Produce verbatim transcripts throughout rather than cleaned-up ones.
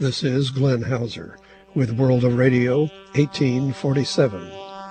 This is Glenn Hauser with World of Radio eighteen forty-seven.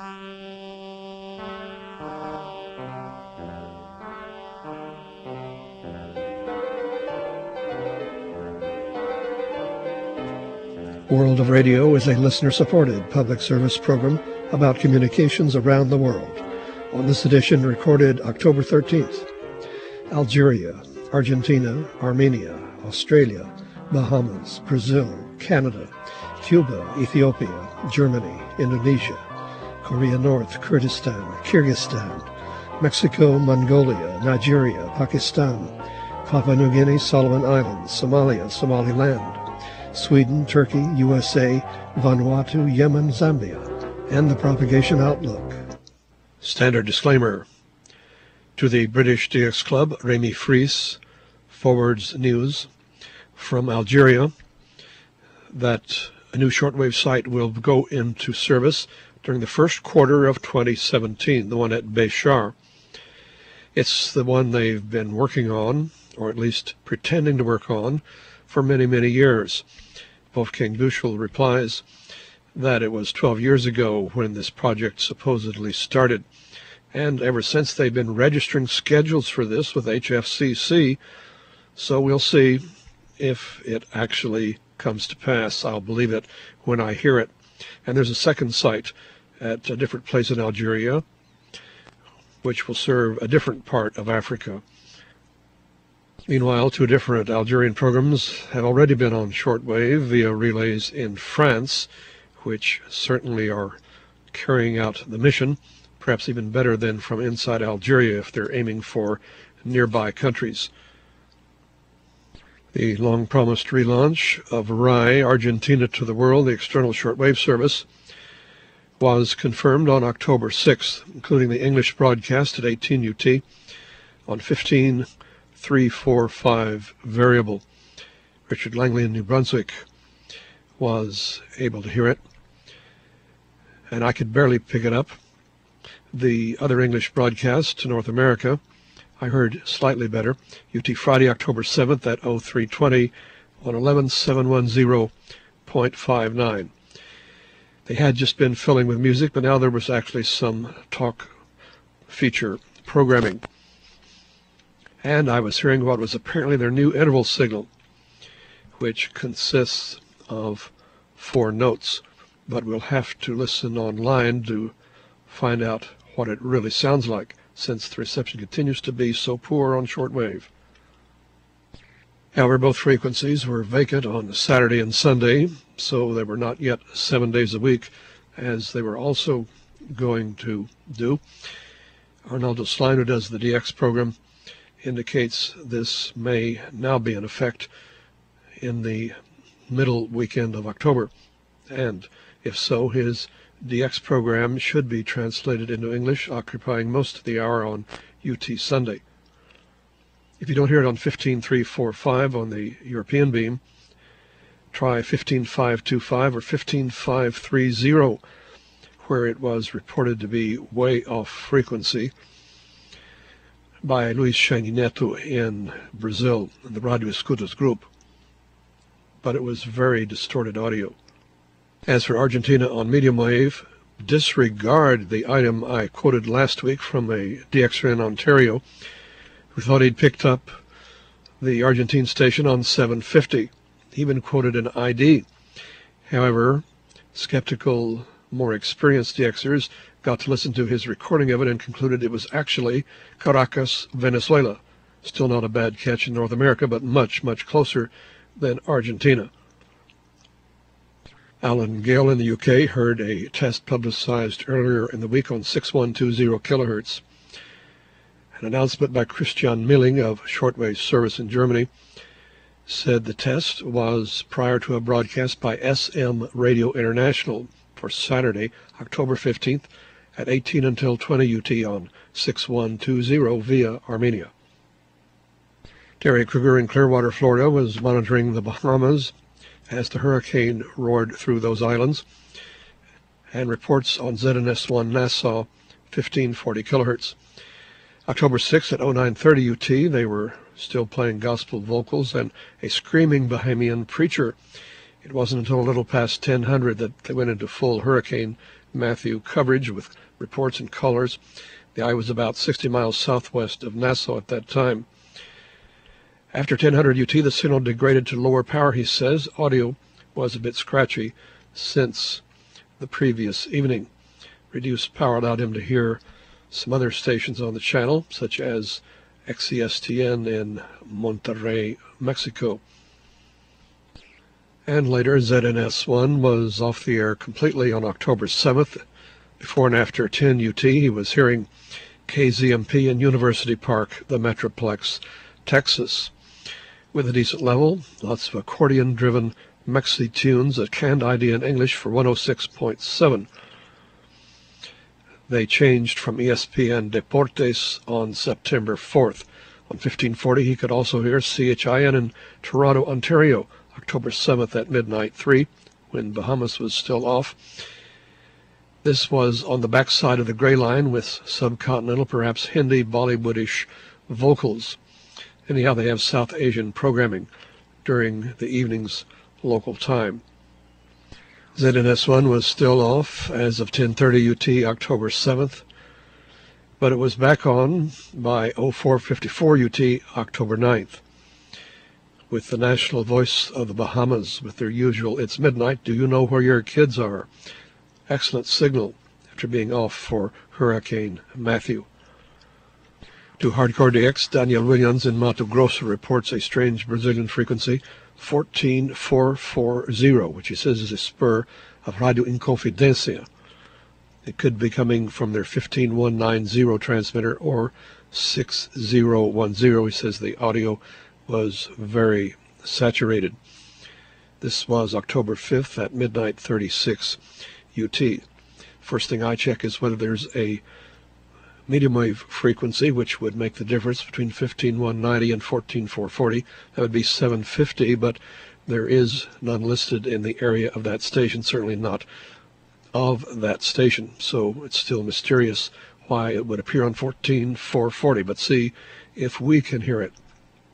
World of Radio is a listener-supported public service program about communications around the world. On this edition, recorded October thirteenth, Algeria, Argentina, Armenia, Australia, Bahamas, Brazil, Canada, Cuba, Ethiopia, Germany, Indonesia, Korea North, Kurdistan, Kyrgyzstan, Mexico, Mongolia, Nigeria, Pakistan, Papua New Guinea, Solomon Islands, Somalia, Somaliland, Sweden, Turkey, U S A, Vanuatu, Yemen, Zambia, and the Propagation Outlook. Standard disclaimer. To the British D X Club, Rémi Fries forwards news from Algeria that a new shortwave site will go into service during the first quarter of twenty seventeen, the one at Béchar. It's the one they've been working on, or at least pretending to work on, for many, many years. Wolfgang Büchel replies that it was twelve years ago when this project supposedly started, and ever since they've been registering schedules for this with H F C C, so we'll see if it actually comes to pass. I'll believe it when I hear it. And there's a second site at a different place in Algeria, which will serve a different part of Africa. Meanwhile, two different Algerian programs have already been on shortwave via relays in France, which certainly are carrying out the mission, perhaps even better than from inside Algeria if they're aiming for nearby countries. The long-promised relaunch of R A I, Argentina to the World, the external shortwave service, was confirmed on October sixth, including the English broadcast at eighteen U T on fifteen three forty-five variable. Richard Langley in New Brunswick was able to hear it, and I could barely pick it up. The other English broadcast to North America, I heard slightly better. U T Friday, October seventh at oh three twenty on eleven seven ten point five nine. They had just been filling with music, but now there was actually some talk feature programming. And I was hearing what was apparently their new interval signal, which consists of four notes, but we'll have to listen online to find out what it really sounds like, since the reception continues to be so poor on shortwave. However, both frequencies were vacant on Saturday and Sunday, so they were not yet seven days a week, as they were also going to do. Arnaldo Slein, who does the D X program, indicates this may now be in effect in the middle weekend of October, and if so, his D X program should be translated into English, occupying most of the hour on U T Sunday. If you don't hear it on fifteen three forty-five on the European beam, try fifteen five twenty-five or fifteen five thirty, where it was reported to be way off frequency, by Luis Neto in Brazil, in the Radio Escutas group. But it was very distorted audio. As for Argentina on medium wave, disregard the item I quoted last week from a D Xer in Ontario who thought he'd picked up the Argentine station on seven fifty. He even quoted an I D. However, skeptical, more experienced D Xers got to listen to his recording of it and concluded it was actually Caracas, Venezuela. Still not a bad catch in North America, but much, much closer than Argentina. Alan Gale in the U K heard a test publicized earlier in the week on sixty-one twenty kilohertz. An announcement by Christian Milling of shortwave service in Germany said the test was prior to a broadcast by S M Radio International for Saturday, October fifteenth at eighteen until twenty U T on sixty-one twenty via Armenia. Terry Kruger in Clearwater, Florida was monitoring the Bahamas as the hurricane roared through those islands, and reports on Z N S one Nassau, fifteen forty kilohertz. October sixth at oh nine thirty U T, they were still playing gospel vocals, and a screaming Bahamian preacher It wasn't until a little past ten hundred that they went into full Hurricane Matthew coverage with reports and colors. The eye was about sixty miles southwest of Nassau at that time. After ten hundred U T, the signal degraded to lower power, he says. Audio was a bit scratchy since the previous evening. Reduced power allowed him to hear some other stations on the channel, such as X C S T N in Monterrey, Mexico. And later, Z N S one was off the air completely on October seventh. Before and after ten U T, he was hearing K Z M P in University Park, the Metroplex, Texas, with a decent level, lots of accordion-driven Mexi tunes, a canned idea in English for one oh six point seven. They changed from E S P N Deportes on September fourth. On fifteen forty, he could also hear C H I N in Toronto, Ontario, October seventh at midnight three, when Bahamas was still off. This was on the backside of the Gray Line with subcontinental, perhaps Hindi, Bollywoodish vocals. Anyhow, they have South Asian programming during the evening's local time. Z N S one was still off as of ten thirty U T, October seventh, but it was back on by oh four fifty-four U T, October ninth, with the national voice of the Bahamas with their usual "It's midnight, do you know where your kids are?" Excellent signal after being off for Hurricane Matthew. To Hardcore D X, Daniel Williams in Mato Grosso reports a strange Brazilian frequency, fourteen four forty, which he says is a spur of Radio Inconfidencia. It could be coming from their fifteen one ninety transmitter or six zero one zero. He says the audio was very saturated. This was October fifth at midnight thirty-six U T. First thing I check is whether there's a medium wave frequency, which would make the difference between fifteen one ninety and fourteen four forty. That would be seven fifty, but there is none listed in the area of that station, certainly not of that station. So it's still mysterious why it would appear on fourteen four forty, but see if we can hear it.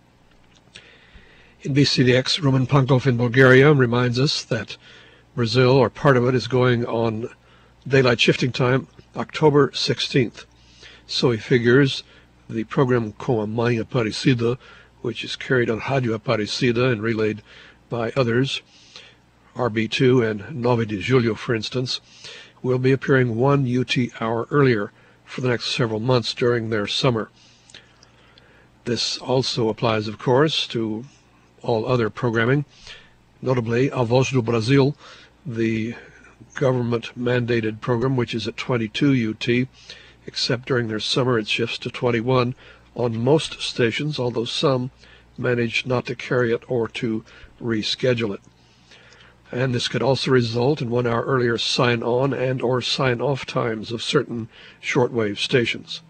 In B C D X, Roman Pankov in Bulgaria reminds us that Brazil, or part of it, is going on daylight shifting time October sixteenth. So he figures the program Com a Mãe Aparecida, which is carried on Rádio Aparecida and relayed by others, R B two and nove de Julho, for instance, will be appearing one U T hour earlier for the next several months during their summer. This also applies, of course, to all other programming, notably A Voz do Brasil, the government-mandated program, which is at twenty-two U T, except during their summer it shifts to twenty-one on most stations, although some manage not to carry it or to reschedule it. And this could also result in one hour earlier sign-on and or sign-off times of certain shortwave stations.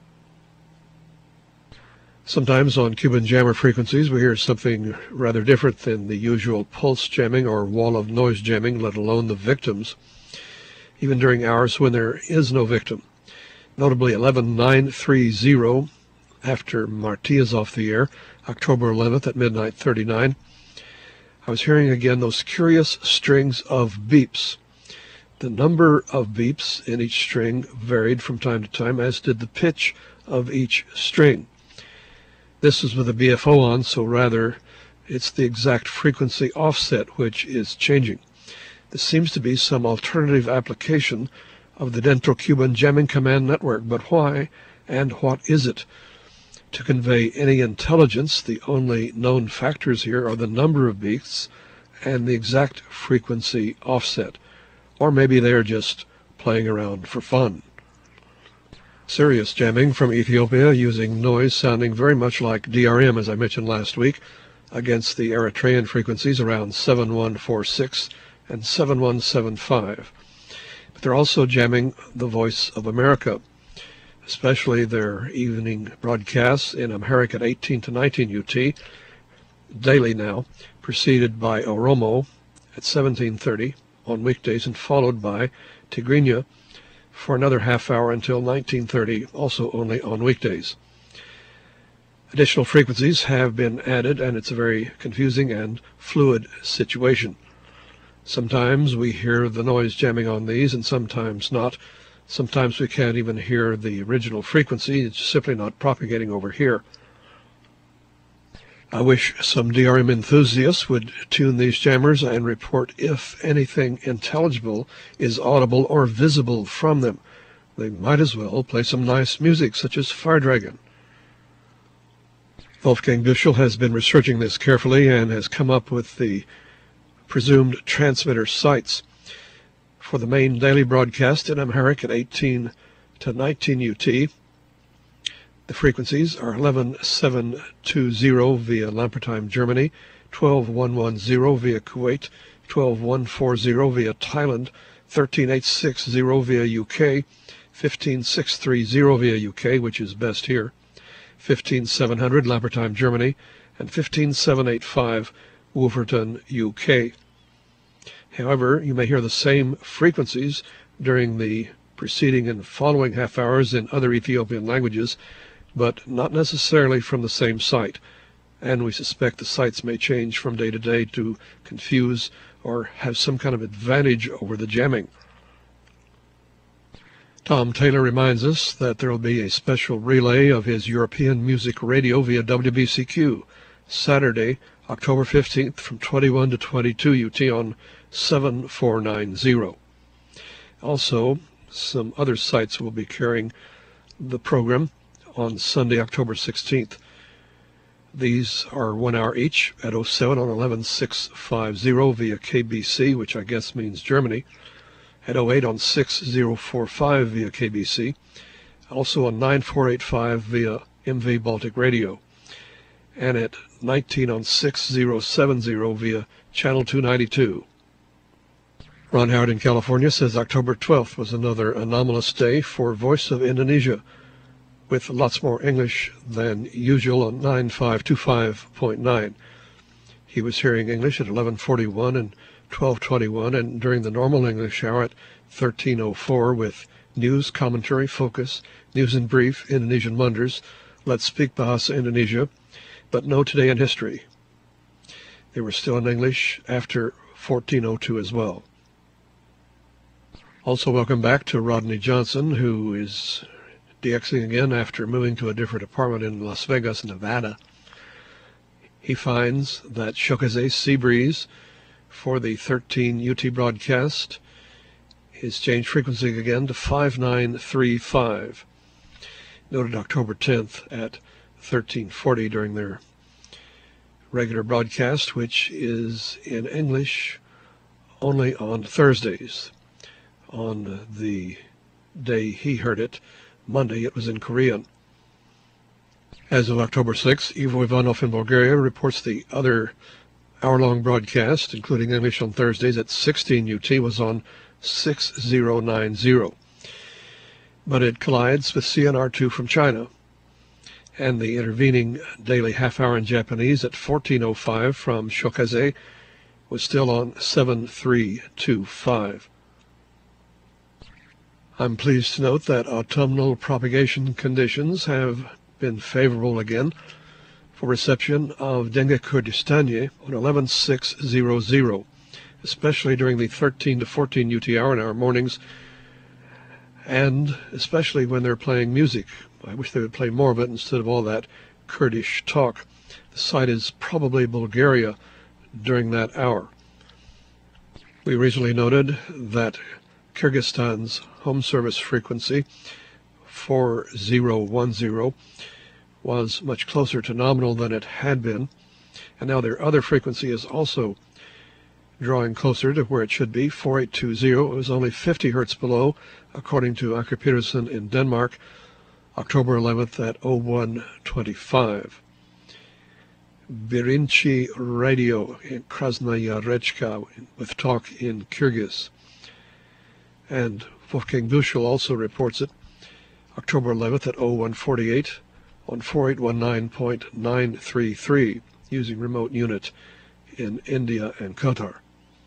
Sometimes on Cuban jammer frequencies we hear something rather different than the usual pulse jamming or wall of noise jamming, let alone the victims, even during hours when there is no victim. Notably eleven nine thirty, after Marti is off the air, October eleventh at midnight thirty-nine, I was hearing again those curious strings of beeps. The number of beeps in each string varied from time to time, as did the pitch of each string. This is with a B F O on, so rather it's the exact frequency offset which is changing. This seems to be some alternative application of the Dentro Cuban Jamming Command Network, but why and what is it? To convey any intelligence, the only known factors here are the number of beats and the exact frequency offset. Or maybe they're just playing around for fun. Serious jamming from Ethiopia using noise sounding very much like D R M, as I mentioned last week, against the Eritrean frequencies around seven one four six and seven one seven five. But they're also jamming the Voice of America, especially their evening broadcasts in Amharic at eighteen to nineteen U T, daily now, preceded by Oromo at seventeen thirty on weekdays and followed by Tigrinya for another half hour until nineteen thirty, also only on weekdays. Additional frequencies have been added, and it's a very confusing and fluid situation. Sometimes we hear the noise jamming on these and sometimes not. Sometimes we can't even hear the original frequency. It's simply not propagating over here. I wish some D R M enthusiasts would tune these jammers and report if anything intelligible is audible or visible from them. They might as well play some nice music such as Fire Dragon. Wolfgang Büchel has been researching this carefully and has come up with the presumed transmitter sites. For the main daily broadcast in Amharic at eighteen to nineteen U T, the frequencies are eleven seven two zero via Lampertheim, Germany, twelve one one zero via Kuwait, twelve one four zero via Thailand, thirteen eight six zero via U K, fifteen six three zero via U K, which is best here, fifteen seven hundred Lampertheim, Germany, and fifteen seven eighty-five Wolverton, U K. However, you may hear the same frequencies during the preceding and following half hours in other Ethiopian languages, but not necessarily from the same site, and we suspect the sites may change from day to day to confuse or have some kind of advantage over the jamming. Tom Taylor reminds us that there will be a special relay of his European music radio via W B C Q, Saturday, October fifteenth from twenty-one to twenty-two U T on seven four nine zero. Also, some other sites will be carrying the program on Sunday, October sixteenth. These are one hour each at oh seven on eleven six fifty via K B C, which I guess means Germany, at oh eight on six oh forty-five via K B C, also on nine four eighty-five via M V Baltic Radio, and at nineteen on six oh seventy via Channel two ninety-two. Ron Howard in California says October twelfth was another anomalous day for Voice of Indonesia, with lots more English than usual on nine five two five point nine. He was hearing English at eleven forty-one and twelve twenty-one, and during the normal English hour at thirteen oh four with news, commentary, focus, news in brief, Indonesian wonders, Let's Speak Bahasa Indonesia, but no Today in History. They were still in English after fourteen oh two as well. Also welcome back to Rodney Johnson, who is DXing again after moving to a different apartment in Las Vegas, Nevada. He finds that Shokase Sea Breeze for the thirteen U T broadcast is changed frequency again to five nine three five. Noted October tenth at thirteen forty during their regular broadcast, which is in English only on Thursdays. On the day he heard it, Monday, it was in Korean. As of October sixth, Ivo Ivanov in Bulgaria reports the other hour-long broadcast, including English on Thursdays at sixteen U T, was on six oh nine zero. But it collides with C N R two from China, and the intervening daily half-hour in Japanese at fourteen oh five from Shokase was still on seven three two five. I'm pleased to note that autumnal propagation conditions have been favorable again for reception of Denge Kurdistani on eleven six hundred, especially during the thirteen to fourteen U T hour in our mornings, and especially when they're playing music. I wish they would play more of it instead of all that Kurdish talk. The site is probably Bulgaria during that hour. We recently noted that Kyrgyzstan's home service frequency, four zero one zero, was much closer to nominal than it had been, and now their other frequency is also drawing closer to where it should be, four eight two zero. It was only fifty hertz below, according to Anker Peterson in Denmark, October eleventh at oh one twenty-five. Birinchi Radio in Krasnaya Rechka with talk in Kyrgyz. And Wolfgang Büchel also reports it, October eleventh at oh one forty-eight on four eight one nine point nine three three, using remote unit in India and Qatar.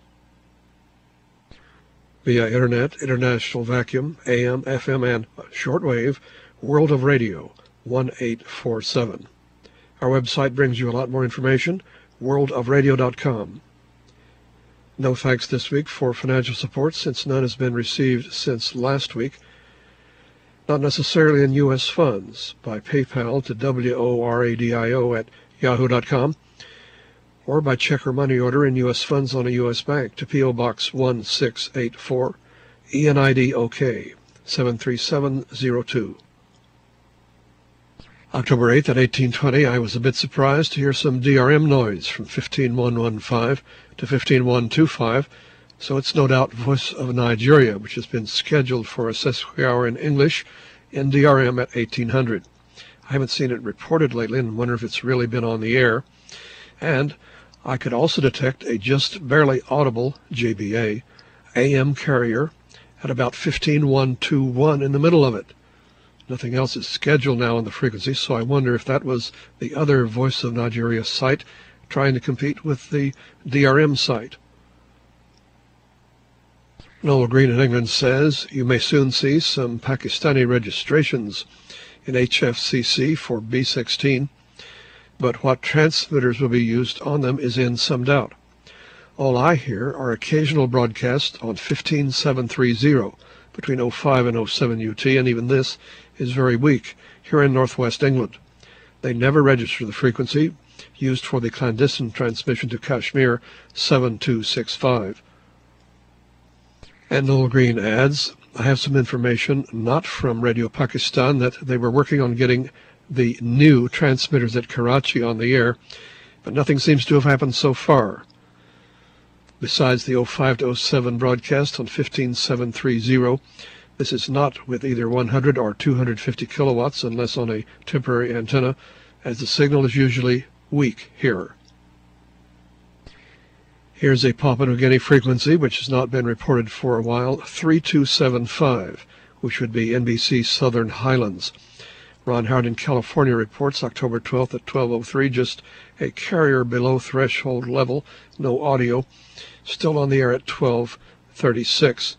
Via Internet, International Vacuum, A M, F M, and shortwave, World of Radio, one eight four seven. Our website brings you a lot more information, world of radio dot com. No thanks this week for financial support, since none has been received since last week. Not necessarily in U S funds, by PayPal to W O R A D I O at yahoo dot com, or by check or money order in U S funds on a U S bank to P O Box one six eight four, E N I D O K, seven three seven zero two. October eighth at eighteen twenty, I was a bit surprised to hear some D R M noise from fifteen one fifteen to fifteen one twenty-five, so it's no doubt Voice of Nigeria, which has been scheduled for a sesqui hour in English in D R M at eighteen hundred. I haven't seen it reported lately and wonder if it's really been on the air. And I could also detect a just barely audible J B A A M carrier at about fifteen one twenty-one in the middle of it. Nothing else is scheduled now on the frequency, so I wonder if that was the other Voice of Nigeria site trying to compete with the D R M site. Noel Green in England says, you may soon see some Pakistani registrations in H F C C for B sixteen, but what transmitters will be used on them is in some doubt. All I hear are occasional broadcasts on fifteen seven thirty between oh five and oh seven U T, and even this is very weak here in northwest England. They never register the frequency used for the clandestine transmission to Kashmir, seven two six five. And Noel Green adds, I have some information, not from Radio Pakistan, that they were working on getting the new transmitters at Karachi on the air, but nothing seems to have happened so far. Besides the oh five to oh seven broadcast on fifteen seven thirty, this is not with either one hundred or two hundred fifty kilowatts unless on a temporary antenna, as the signal is usually weak here. Here's a Papua New Guinea frequency which has not been reported for a while, three two seven five, which would be N B C Southern Highlands. Ron Howard in California reports October twelfth at twelve oh three, just a carrier below threshold level, no audio, still on the air at twelve thirty-six.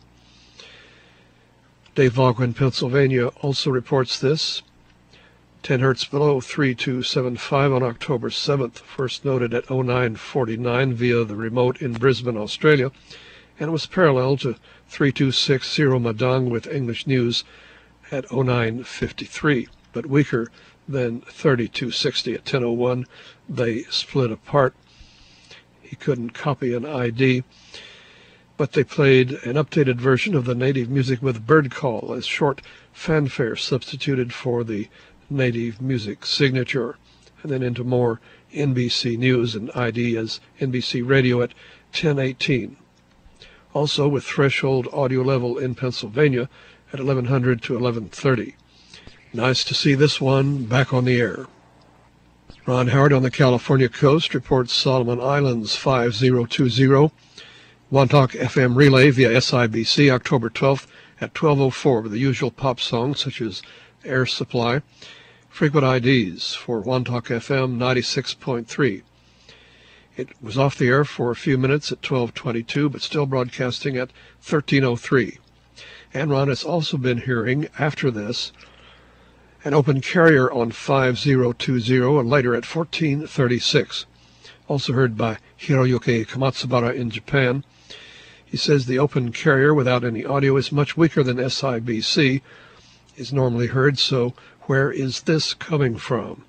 Dave Vaughan in Pennsylvania also reports this. ten hertz below three two seven five on October seventh, first noted at oh nine forty-nine via the remote in Brisbane, Australia, and was parallel to three two six zero Madang with English News at oh nine fifty-three, but weaker than thirty-two sixty at ten oh one. They split apart. He couldn't copy an I D, but they played an updated version of the native music with bird call as short fanfare substituted for the native music signature, and then into more N B C News and I D as N B C Radio at ten eighteen. Also with threshold audio level in Pennsylvania at eleven hundred to eleven thirty. Nice to see this one back on the air. Ron Howard on the California coast reports Solomon Islands five oh two oh. Wantok F M relay via S I B C October twelfth at twelve oh four with the usual pop songs such as Air Supply. Frequent I Ds for Wantok F M ninety-six point three. It was off the air for a few minutes at twelve twenty-two, but still broadcasting at thirteen oh three. And Ron has also been hearing, after this, an open carrier on five oh two oh and later at fourteen thirty-six. Also heard by Hiroyuki Kamatsubara in Japan. He says the open carrier without any audio is much weaker than S I B C, is normally heard, so where is this coming from?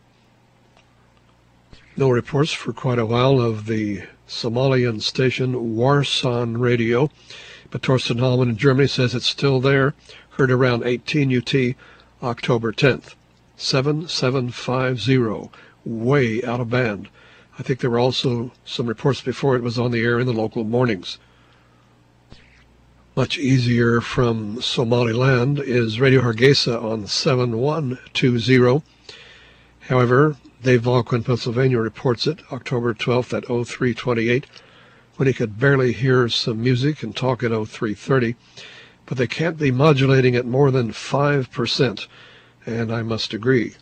No reports for quite a while of the Somalian station Warsan Radio, but Torsten Hallman in Germany says it's still there, heard around eighteen U T, October tenth. seven seven five zero, way out of band. I think there were also some reports before it was on the air in the local mornings. Much easier from Somaliland is Radio Hargeisa on seven one two zero. However, Dave Vaughan, Pennsylvania reports it October twelfth at oh three twenty-eight, when he could barely hear some music and talk at oh three thirty, but they can't be modulating at more than five percent, and I must agree.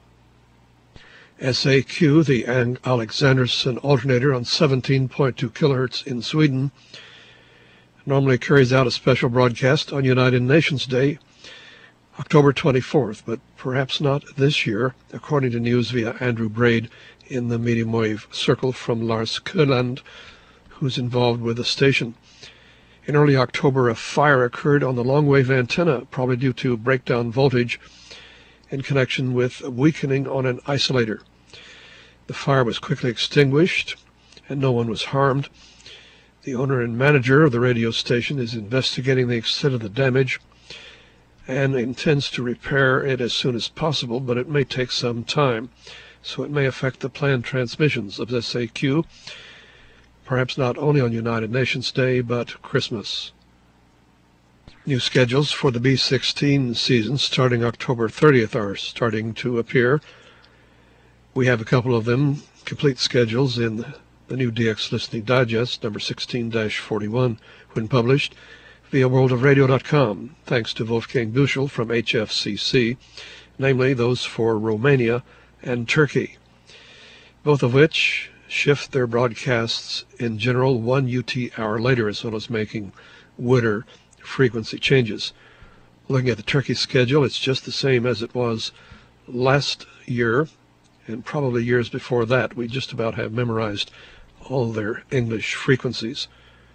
S A Q, the Alexanderson alternator on seventeen point two kilohertz in Sweden, normally carries out a special broadcast on United Nations Day, October twenty-fourth, but perhaps not this year, according to news via Andrew Braid in the medium wave circle from Lars Köhland, who's involved with the station. In early October, a fire occurred on the long-wave antenna, probably due to breakdown voltage in connection with weakening on an isolator. The fire was quickly extinguished, and no one was harmed. The owner and manager of the radio station is investigating the extent of the damage and intends to repair it as soon as possible, but it may take some time, so it may affect the planned transmissions of S A Q, perhaps not only on United Nations Day, but Christmas. New schedules for the B sixteen season starting October thirtieth are starting to appear. We have a couple of them, complete schedules, in the new D X Listening Digest, number sixteen dash forty-one, when published via world of radio dot com, thanks to Wolfgang Büchel from H F C C, namely those for Romania and Turkey, both of which shift their broadcasts in general one U T hour later, as well as making winter frequency changes. Looking at the Turkey schedule, it's just the same as it was last year and probably years before that. We just about have memorized all their English frequencies.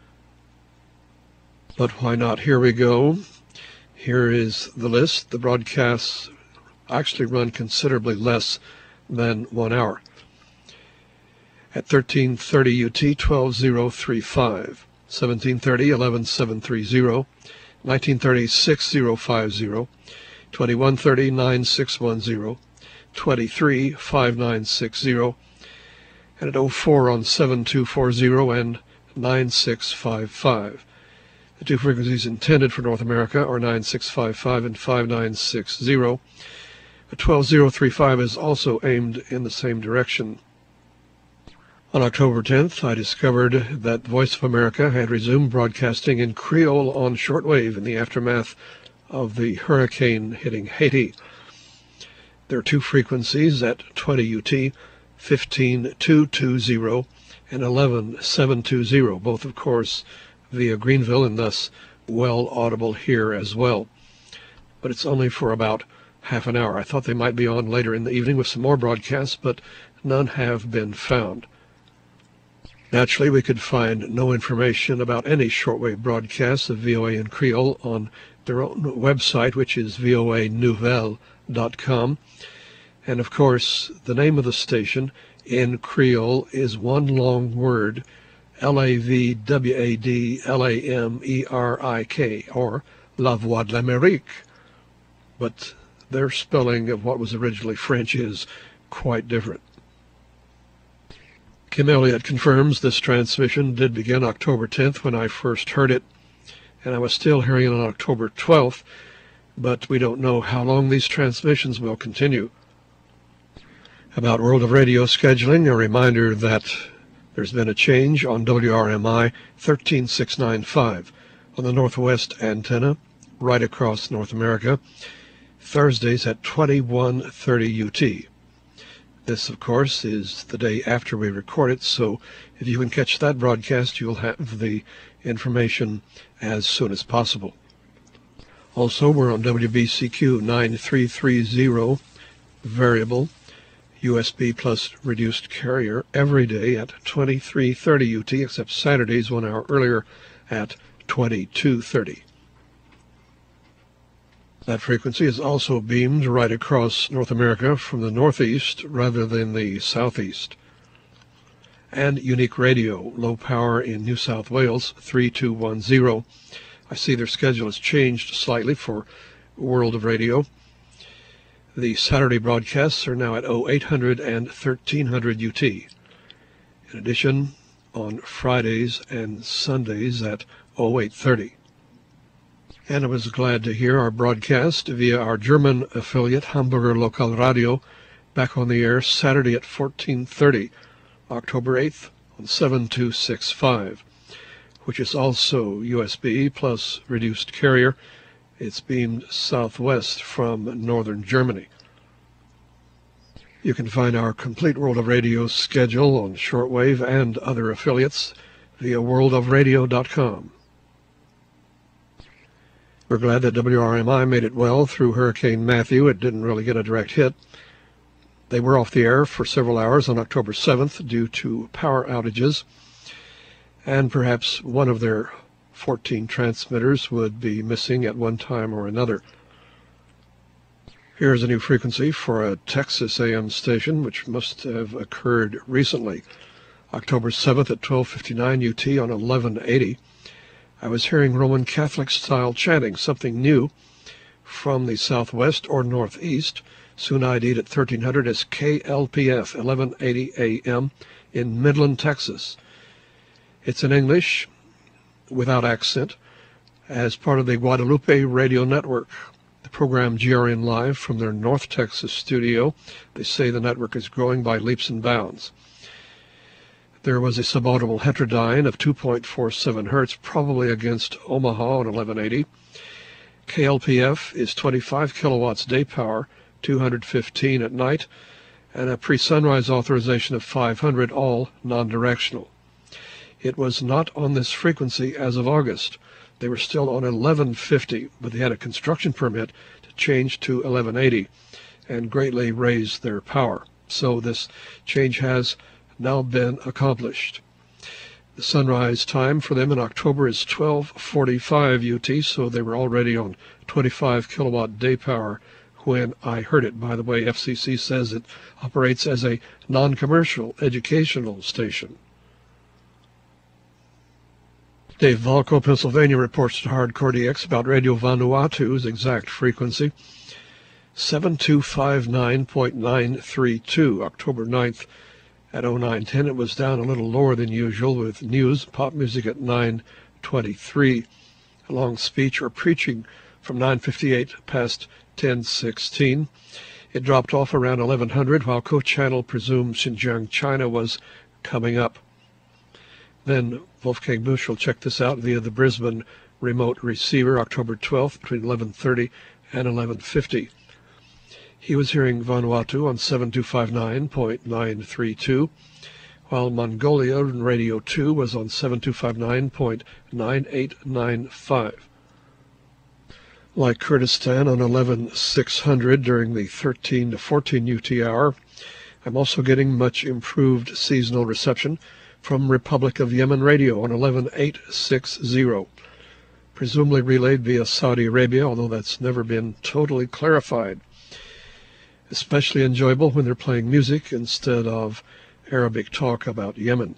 But why not? Here we go. Here is the list. The broadcasts actually run considerably less than one hour. At thirteen thirty U T, twelve thousand thirty-five, seventeen thirty, eleven thousand seven hundred thirty, nineteen thirty, six thousand fifty, twenty-one thirty, nine thousand six hundred ten, twenty-three, five thousand nine hundred sixty, and at oh four on seven thousand two hundred forty and nine thousand six hundred fifty-five. The two frequencies intended for North America are nine thousand six hundred fifty-five and five thousand nine hundred sixty. The twelve thousand thirty-five is also aimed in the same direction. On October tenth, I discovered that Voice of America had resumed broadcasting in Creole on shortwave in the aftermath of the hurricane hitting Haiti. There are two frequencies at twenty U T, fifteen thousand two hundred twenty and eleven thousand seven hundred twenty, both, of course, via Greenville, and thus well audible here as well. But it's only for about half an hour. I thought they might be on later in the evening with some more broadcasts, but none have been found. Naturally, we could find no information about any shortwave broadcasts of V O A in Creole on their own website, which is V O A nouvelle dot com. And of course, the name of the station in Creole is one long word, L A V W A D L A M E R I K, or La Voix de l'Amérique. But their spelling of what was originally French is quite different. Kim Elliott confirms this transmission did begin October tenth when I first heard it, and I was still hearing it on October twelfth, but we don't know how long these transmissions will continue. About World of Radio scheduling, a reminder that there's been a change on W R M I thirteen six ninety-five on the Northwest antenna, right across North America, Thursdays at twenty-one thirty U T. This, of course, is the day after we record it, so if you can catch that broadcast, you'll have the information as soon as possible. Also, we're on W B C Q nine three three zero, variable, U S B plus reduced carrier, every day at twenty-three thirty U T, except Saturdays one hour earlier at twenty-two thirty. That frequency is also beamed right across North America from the northeast rather than the southeast. And Unique Radio, low power in New South Wales, three two one zero. I see their schedule has changed slightly for World of Radio. The Saturday broadcasts are now at oh eight hundred and thirteen hundred U T. In addition, on Fridays and Sundays at oh eight thirty. And I was glad to hear our broadcast via our German affiliate, Hamburger Lokalradio, back on the air Saturday at fourteen thirty, October eighth, on seven two six five, which is also U S B plus reduced carrier. It's beamed southwest from northern Germany. You can find our complete World of Radio schedule on shortwave and other affiliates via world of radio dot com. We're glad that W R M I made it well through Hurricane Matthew. It didn't really get a direct hit. They were off the air for several hours on October seventh due to power outages. and perhaps one of their fourteen transmitters would be missing at one time or another. Here's a new frequency for a Texas A M station, which must have occurred recently. October seventh at twelve fifty-nine U T on eleven eighty. I was hearing Roman Catholic-style chanting, something new, from the southwest or northeast, soon I D'd at thirteen hundred as K L P F, eleven eighty A M, in Midland, Texas. It's in English, without accent, as part of the Guadalupe Radio Network. The program G R N Live from their North Texas studio. They say the network is growing by leaps and bounds. There was a subaudible heterodyne of two point four seven hertz, probably against Omaha on eleven eighty. K L P F is twenty-five kilowatts day power, two hundred fifteen at night, and a pre-sunrise authorization of five hundred, all non-directional. It was not on this frequency as of August. They were still on eleven fifty, but they had a construction permit to change to eleven eighty and greatly raise their power. So this change has now been accomplished. The sunrise time for them in October is twelve forty-five U T, so they were already on twenty-five kilowatt day power when I heard it. By the way, F C C says it operates as a non-commercial educational station. Dave Valco, Pennsylvania, reports to Hardcore D X about Radio Vanuatu's exact frequency, seven two five nine point nine three two, October ninth. At oh nine ten, it was down a little lower than usual with news, pop music at nine twenty-three, a long speech or preaching from nine fifty-eight past ten sixteen. It dropped off around eleven hundred while co-channel presumed Xinjiang, China was coming up. Then Wolfgang Bushel checked this out via the Brisbane remote receiver, October twelfth, between eleven thirty and eleven fifty. He was hearing Vanuatu on seven two five nine point nine three two, while Mongolia Radio two was on seven two five nine point nine eight nine five. Like Kurdistan on eleven six hundred during the thirteen to fourteen U T hour, I'm also getting much improved seasonal reception from Republic of Yemen Radio on eleven eight sixty, presumably relayed via Saudi Arabia, although that's never been totally clarified. Especially enjoyable when they're playing music instead of Arabic talk about Yemen.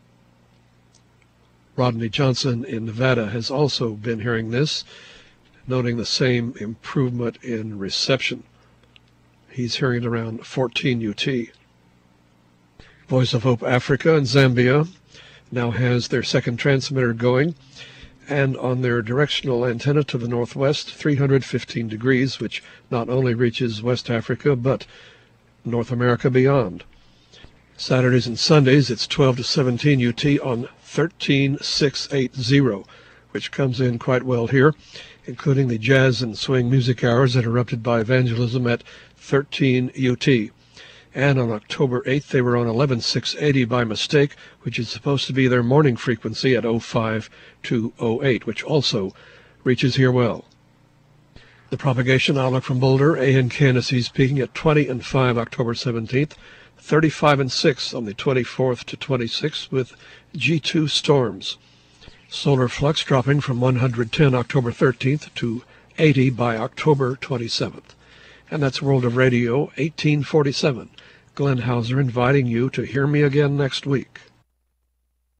Rodney Johnson in Nevada has also been hearing this, noting the same improvement in reception. He's hearing it around fourteen U T. Voice of Hope Africa in Zambia now has their second transmitter going, and on their directional antenna to the northwest, three hundred fifteen degrees, which not only reaches West Africa, but North America beyond. Saturdays and Sundays, it's twelve to seventeen U T on thirteen six eighty, which comes in quite well here, including the jazz and swing music hours interrupted by evangelism at thirteen U T. And on October eighth, they were on eleven six eighty by mistake, which is supposed to be their morning frequency at oh five to oh eight, which also reaches here well. The propagation outlook from Boulder, A N Candace's peaking at twenty and five October seventeenth, thirty-five and six on the twenty-fourth to twenty-sixth with G two storms. Solar flux dropping from one hundred ten October thirteenth to eighty by October twenty-seventh. And that's World of Radio eighteen forty-seven. Glenn Hauser inviting you to hear me again next week.